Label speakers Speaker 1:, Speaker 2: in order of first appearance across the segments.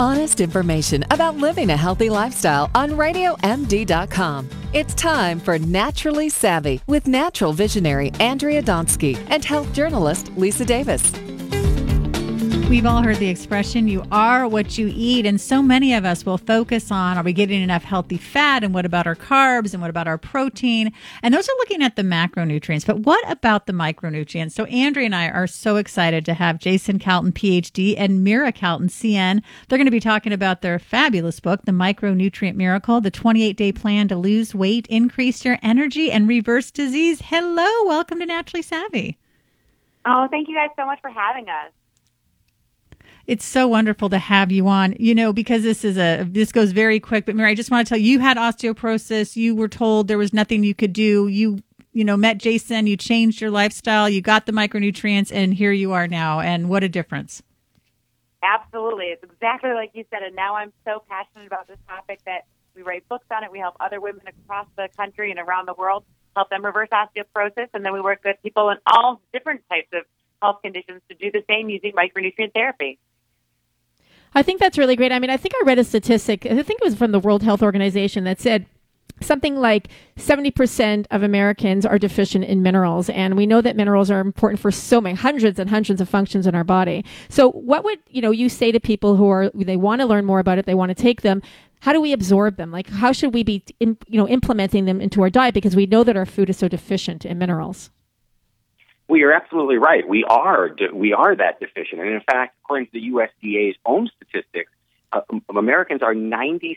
Speaker 1: Honest information about living a healthy lifestyle on RadioMD.com. It's time for Naturally Savvy with natural visionary Andrea Donsky and health journalist Lisa Davis.
Speaker 2: We've all heard the expression, you are what you eat, and so many of us will focus on, are we getting enough healthy fat, and what about our carbs, and what about our protein? And those are looking at the macronutrients, but what about the micronutrients? So Andrea and I are so excited to have Jason Calton, PhD, and Mira Calton, CN. They're going to be talking about their fabulous book, The Micronutrient Miracle, the 28-day plan to lose weight, increase your energy, and reverse disease. Hello, welcome to Naturally Savvy.
Speaker 3: Oh, thank you guys so much for having us.
Speaker 2: It's so wonderful to have you on, because this goes very quick. But Mary, I just want to tell you, you had osteoporosis. You were told there was nothing you could do. You met Jason, you changed your lifestyle, you got the micronutrients, and here you are now. And what a difference.
Speaker 3: Absolutely. It's exactly like you said. And now I'm so passionate about this topic that we write books on it. We help other women across the country and around the world, help them reverse osteoporosis. And then we work with people in all different types of health conditions to do the same using micronutrient therapy.
Speaker 4: I think that's really great. I mean, I think I read a statistic, I think it was from the World Health Organization, that said something like 70% of Americans are deficient in minerals. And we know that minerals are important for so many, hundreds and hundreds of functions in our body. So what would, you say to people they want to learn more about it, they want to take them, how do we absorb them? Like, how should we be, implementing them into our diet? Because we know that our food is so deficient in minerals.
Speaker 5: Well, you're absolutely right. We are that deficient. And in fact, according to the USDA's own statistics, Americans are 96%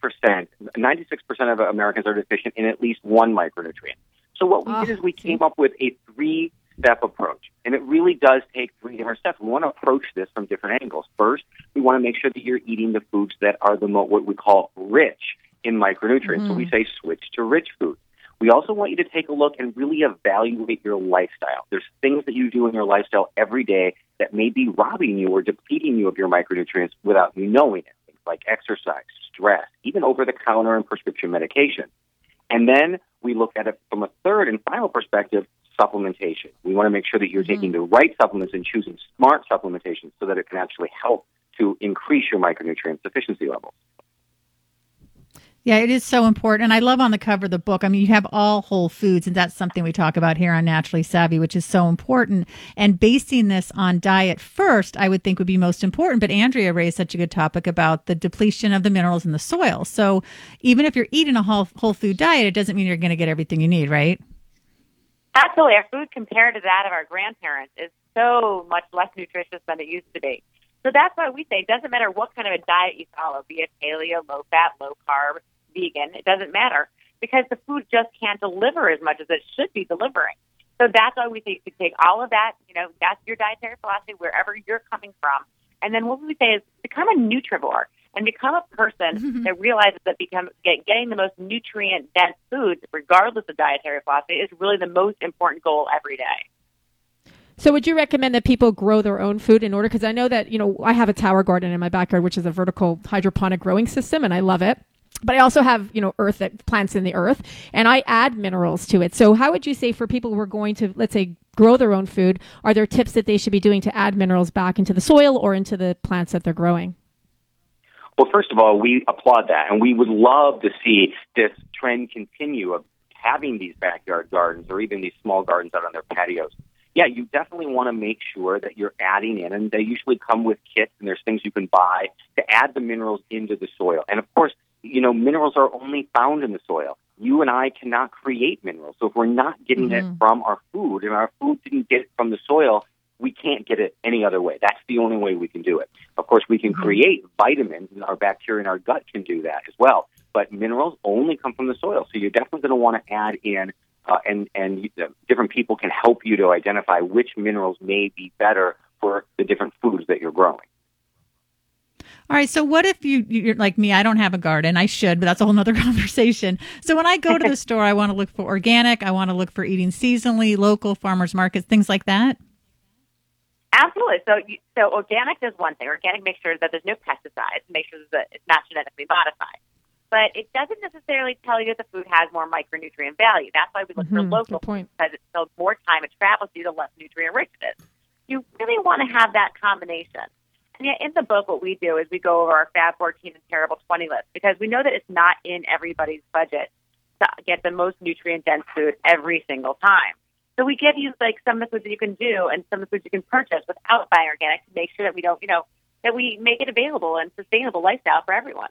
Speaker 5: of Americans are deficient in at least one micronutrient. So what we did is we came up with a 3-step approach. And it really does take 3 different steps. We want to approach this from different angles. First, we want to make sure that you're eating the foods that are what we call rich in micronutrients. Mm-hmm. So we say switch to rich foods. We also want you to take a look and really evaluate your lifestyle. There's things that you do in your lifestyle every day that may be robbing you or depleting you of your micronutrients without you knowing it. Things like exercise, stress, even over-the-counter and prescription medication. And then we look at it from a third and final perspective, supplementation. We want to make sure that you're taking the right supplements and choosing smart supplementation so that it can actually help to increase your micronutrient sufficiency levels.
Speaker 2: Yeah, it is so important. And I love on the cover of the book, I mean, you have all whole foods, and that's something we talk about here on Naturally Savvy, which is so important. And basing this on diet first, I would think would be most important. But Andrea raised such a good topic about the depletion of the minerals in the soil. So even if you're eating a whole food diet, it doesn't mean you're going to get everything you need, right?
Speaker 3: Absolutely. Our food compared to that of our grandparents is so much less nutritious than it used to be. So that's why we say it doesn't matter what kind of a diet you follow, be it paleo, low-fat, low-carb, vegan, it doesn't matter because the food just can't deliver as much as it should be delivering. So that's why we think to take all of that, that's your dietary philosophy wherever you're coming from. And then what we say is become a nutrivore and become a person that realizes that getting the most nutrient-dense foods, regardless of dietary philosophy, is really the most important goal every day.
Speaker 4: So would you recommend that people grow their own food in order? Because I know that, I have a tower garden in my backyard, which is a vertical hydroponic growing system, and I love it. But I also have, earth that plants in the earth, and I add minerals to it. So how would you say for people who are going to, let's say, grow their own food, are there tips that they should be doing to add minerals back into the soil or into the plants that they're growing?
Speaker 5: Well, first of all, we applaud that, and we would love to see this trend continue of having these backyard gardens or even these small gardens out on their patios. Yeah, you definitely want to make sure that you're adding in, and they usually come with kits, and there's things you can buy to add the minerals into the soil. And of course, minerals are only found in the soil. You and I cannot create minerals. So if we're not getting it from our food and our food didn't get it from the soil, we can't get it any other way. That's the only way we can do it. Of course, we can create vitamins, and our bacteria in our gut can do that as well. But minerals only come from the soil. So you're definitely going to want to add in, and different people can help you to identify which minerals may be better for the different foods that you're growing.
Speaker 2: All right. So what if you're like me? I don't have a garden. I should, but that's a whole nother conversation. So when I go to the store, I want to look for organic. I want to look for eating seasonally, local farmers markets, things like that.
Speaker 3: Absolutely. So organic is one thing. Organic makes sure that there's no pesticides, make sure that it's not genetically modified. But it doesn't necessarily tell you that the food has more micronutrient value. That's why we look for local food, because it's so more time it travels to you, the less nutrient rich it is. You really want to have that combination. And yet in the book, what we do is we go over our Fab 14 and Terrible 20 list because we know that it's not in everybody's budget to get the most nutrient-dense food every single time. So we give you like some of the foods that you can do and some of the foods you can purchase without buying organic to make sure that we don't, that we make it available and sustainable lifestyle for everyone.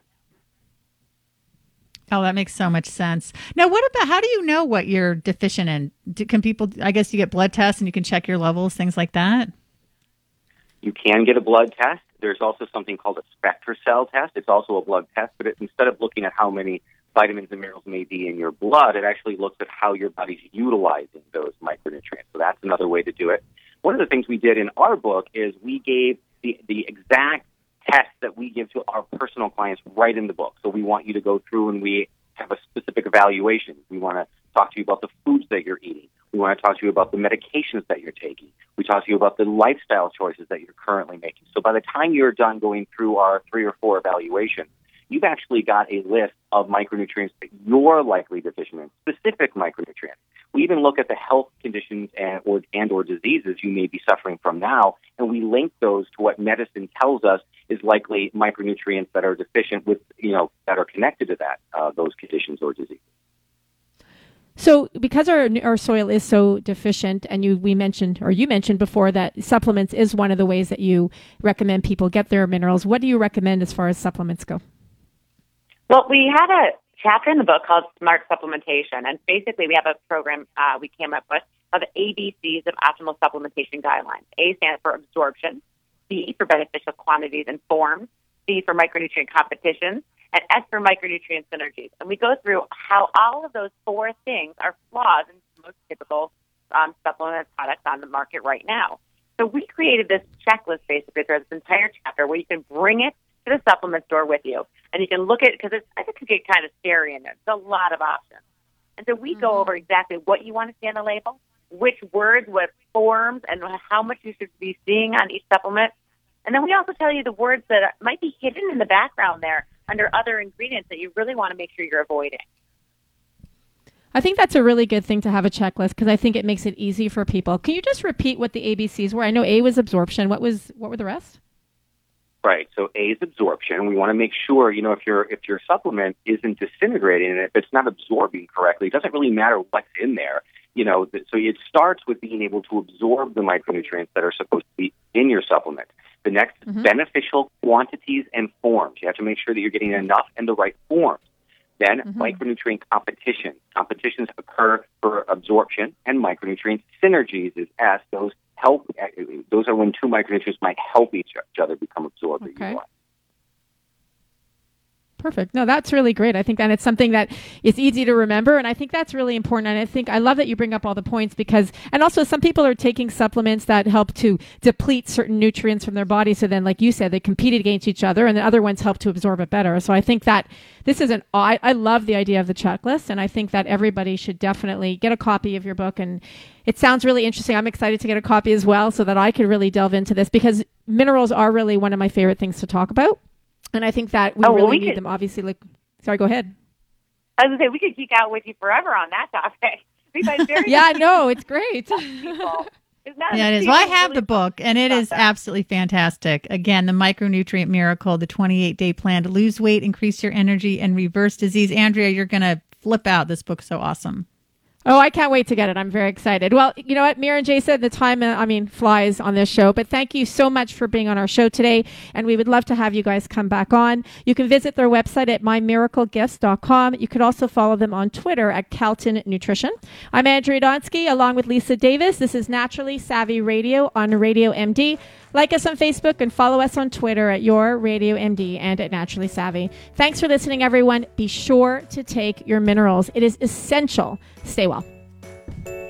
Speaker 2: Oh, that makes so much sense. Now, what about, how do you know what you're deficient in? Can people, I guess you get blood tests and you can check your levels, things like that?
Speaker 5: You can get a blood test. There's also something called a SpectraCell test. It's also a blood test, but instead of looking at how many vitamins and minerals may be in your blood, it actually looks at how your body's utilizing those micronutrients. So that's another way to do it. One of the things we did in our book is we gave the exact tests that we give to our personal clients right in the book. So we want you to go through and we have a specific evaluation. We want to talk to you about the foods that you're eating. We want to talk to you about the medications that you're taking. We talk to you about the lifestyle choices that you're currently making. So by the time you're done going through our 3 or 4 evaluations, you've actually got a list of micronutrients that you're likely deficient in, specific micronutrients. We even look at the health conditions and or diseases you may be suffering from now, and we link those to what medicine tells us is likely micronutrients that are deficient with, that are connected to that, those conditions or diseases.
Speaker 4: So because our soil is so deficient, and you mentioned before that supplements is one of the ways that you recommend people get their minerals. What do you recommend as far as supplements go?
Speaker 3: Well, we have a chapter in the book called Smart Supplementation, and basically we have a program we came up with called the ABCs of Optimal Supplementation Guidelines. A stands for absorption, B for beneficial quantities and forms, C for micronutrient competition, and S for micronutrient synergies. And we go through how all of those 4 things are flaws in most typical supplement products on the market right now. So we created this checklist basically through this entire chapter where you can bring it to the supplement store with you. And you can look at it because I think it can get kind of scary in there. There's a lot of options. And so we go over exactly what you want to see on the label, which words, what forms, and how much you should be seeing on each supplement. And then we also tell you the words that might be hidden in the background there under other ingredients that you really want to make sure you're avoiding.
Speaker 4: I think that's a really good thing to have a checklist because I think it makes it easy for people. Can you just repeat what the ABCs were? I know A was absorption. What were the rest?
Speaker 5: Right. So A is absorption. We want to make sure, if your supplement isn't disintegrating and if it's not absorbing correctly, it doesn't really matter what's in there. So it starts with being able to absorb the micronutrients that are supposed to be in your supplement. The next is beneficial quantities and forms. You have to make sure that you're getting enough and the right forms. Then micronutrient competition. Competitions occur for absorption, and micronutrient synergies is S. Those are when 2 micronutrients might help each other become absorbed.
Speaker 4: Okay. Perfect. No, that's really great. I think that it's something that is easy to remember, and I think that's really important. And I love that you bring up all the points and also some people are taking supplements that help to deplete certain nutrients from their body. So then, like you said, they compete against each other, and the other ones help to absorb it better. So I think that this is I love the idea of the checklist, and I think that everybody should definitely get a copy of your book. And it sounds really interesting. I'm excited to get a copy as well so that I could really delve into this because minerals are really one of my favorite things to talk about. And I think that we need them, obviously. Sorry, go ahead.
Speaker 3: I was going to say, we could geek out with you forever on that topic.
Speaker 4: Yeah, no, it's great.
Speaker 2: Yeah, it is. Well, I have the book, and it is absolutely fantastic. Again, The Micronutrient Miracle, the 28-day plan to lose weight, increase your energy, and reverse disease. Andrea, you're going to flip out. This book's so awesome.
Speaker 4: Oh, I can't wait to get it. I'm very excited. Well, you know what, Mira and Jay said the time, flies on this show, but thank you so much for being on our show today. And we would love to have you guys come back on. You can visit their website at mymiraclegifts.com. You could also follow them on Twitter at Calton Nutrition. I'm Andrea Donsky along with Lisa Davis. This is Naturally Savvy Radio on Radio MD. Like us on Facebook and follow us on Twitter at Your Radio MD and at Naturally Savvy. Thanks for listening, everyone. Be sure to take your minerals. It is essential. Stay well.